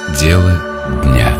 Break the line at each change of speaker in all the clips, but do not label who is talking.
Дело дня.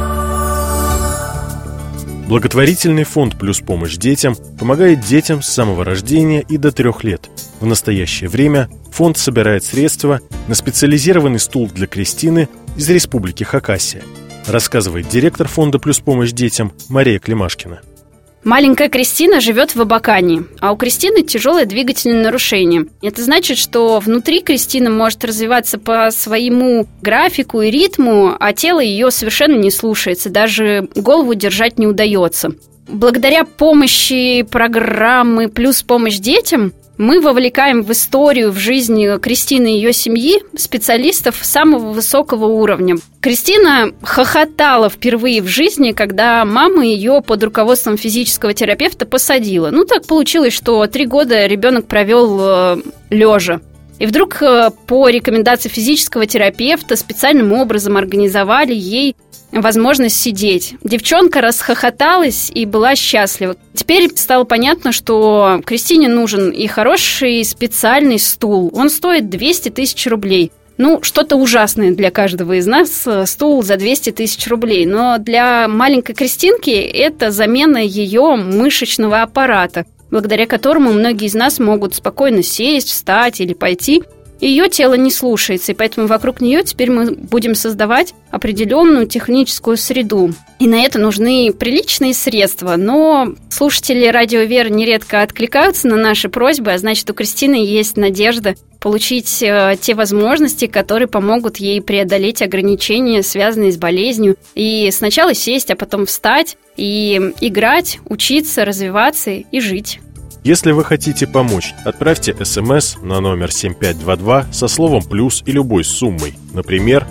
Благотворительный фонд «Плюс помощь детям» помогает детям с самого рождения и до 3 лет. В настоящее время фонд собирает средства на специализированный стул для Кристины из Республики Хакасия, рассказывает директор фонда «Плюс помощь детям» Мария Климашкина.
Маленькая Кристина живет в Абакане, а у Кристины тяжелое двигательное нарушение. Это значит, что внутри Кристина может развиваться по своему графику и ритму, а тело ее совершенно не слушается, даже голову держать не удается. Благодаря помощи программы «Плюс помощь детям» мы вовлекаем в историю, в жизнь Кристины и ее семьи специалистов самого высокого уровня. Кристина хохотала впервые в жизни, когда мама ее под руководством физического терапевта посадила. Так получилось, что 3 года ребенок провел лежа. И вдруг по рекомендации физического терапевта специальным образом организовали ей возможность сидеть. Девчонка расхохоталась и была счастлива. Теперь стало понятно, что Кристине нужен и хороший специальный стул. Он стоит 200 тысяч рублей. Что-то ужасное для каждого из нас, стул за 200 тысяч рублей. Но для маленькой Кристинки это замена ее мышечного аппарата, благодаря которому многие из нас могут спокойно сесть, встать или пойти. Ее тело не слушается, и поэтому вокруг нее теперь мы будем создавать определенную техническую среду. И на это нужны приличные средства. Но слушатели Радио Вера нередко откликаются на наши просьбы, а значит, у Кристины есть надежда получить те возможности, которые помогут ей преодолеть ограничения, связанные с болезнью. И сначала сесть, а потом встать и играть, учиться, развиваться и жить.
Если вы хотите помочь, отправьте СМС на номер 7522 со словом «плюс» и любой суммой. Например,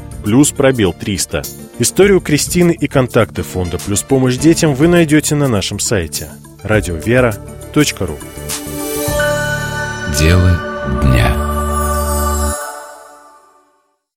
+300. Историю Кристины и контакты фонда «Плюс помощь детям» вы найдете на нашем сайте радиовера.ру.
Дело дня.